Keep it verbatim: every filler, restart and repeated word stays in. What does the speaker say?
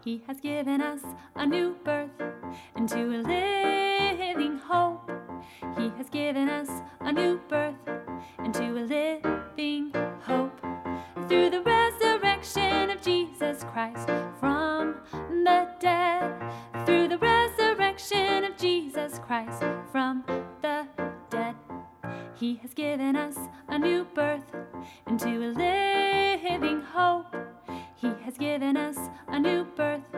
He has given us a new birth into a living hope. He has given us a new birth into a living hope. Through the resurrection of Jesus Christ from the dead. Through the resurrection of Jesus Christ from the dead. He has given us a new birth into a living hope. He has given us a new birth